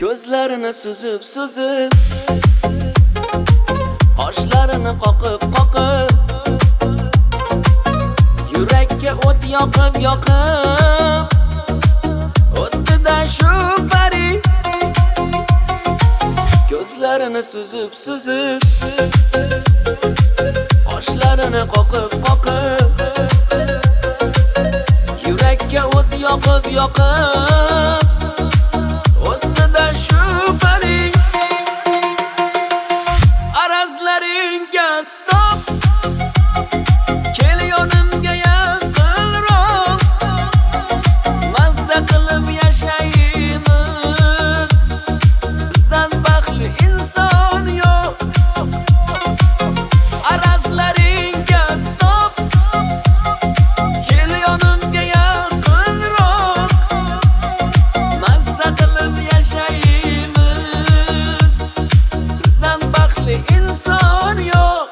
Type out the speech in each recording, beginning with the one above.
Ko'zlarini suzib qoshlarini qoqib yurakka o't yoqib o'tida shu pari. Ko'zlarini suzib qoshlarini qoqib yurakka o't yoqib o'tida shu pari. Arazlaringga stop, kel yonimga yaqinroq, mazza qilib yashaymiz, bizdan baxtli inson yo'q. Arazlaringga stop, kel yonimga yaqinroq, mazza qilib yashaymiz, bizdan baxtli inson yo'q.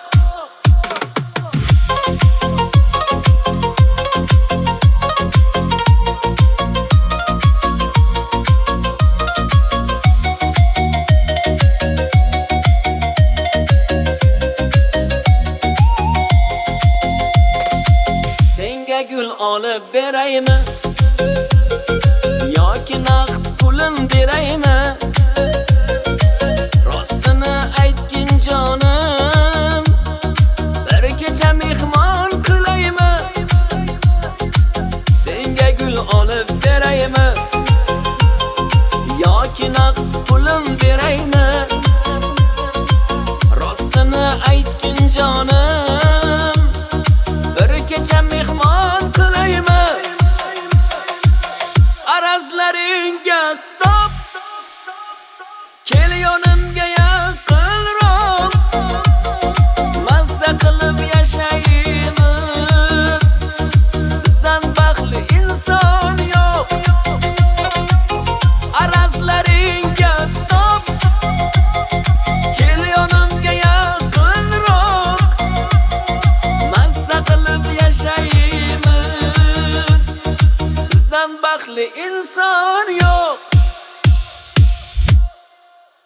Senga gul olib beraymi yoki naqd pulim beraymi? Rostini aytgin jonim, bir kecha mehmon qilaymi? Senga gul olib beraymi yoki naqd pulim beraymi? Rostini aytgin jonim, bir kecha mehmon qilaymi? Arazlaringga stop.